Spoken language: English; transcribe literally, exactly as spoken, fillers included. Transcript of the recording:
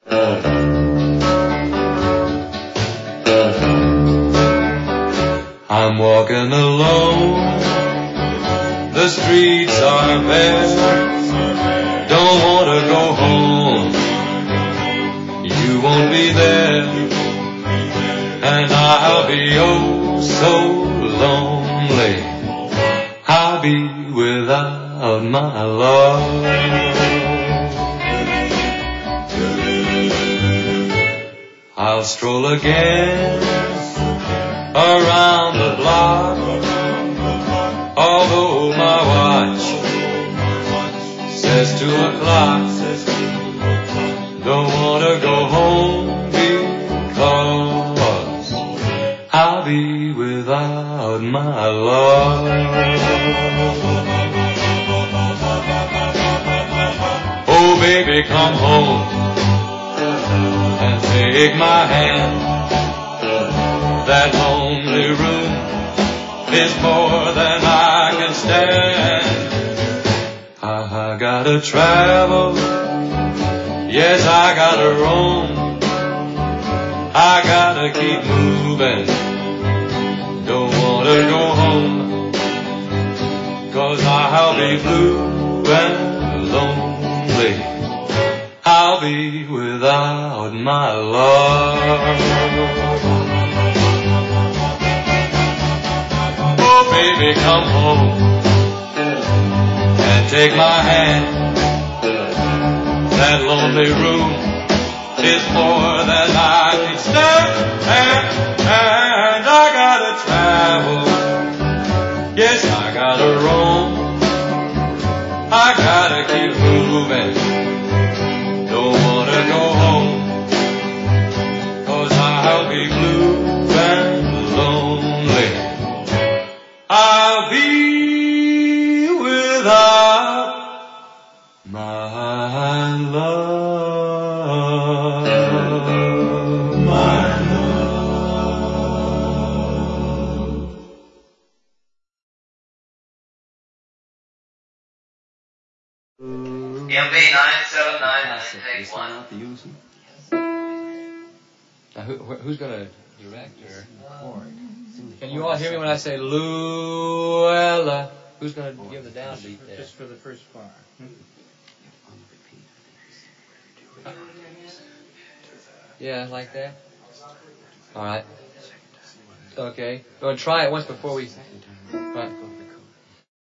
I'm walking alone, the streets are bare, don't wanna go home, you won't be there, and I'll be oh so lonely, I'll be without my love. I'll stroll again around the block, although my watch says two o'clock. Don't wanna go home because I'll be without my love. Oh baby, come home and take my hand. That lonely room is more than I can stand. I gotta travel, yes I gotta roam, I gotta keep moving, don't wanna go home, 'cause I'll be blue and lonely, I'll be without my love. Baby, come home and take my hand. That lonely room is more than I can stand. And, and I gotta travel. Yes, I gotta roam. I gotta keep moving. Don't wanna go home, 'cause I'll be blue and lonely. I'll be without my love, my love. M B nine seven nine, take one. Now, who, who's going to direct or record? Can you all hear me when I say Luella? Who's going to give the downbeat there? Just for the first bar. Hmm? Yeah, like that? All right. Okay. We're going to try it once before we... Right.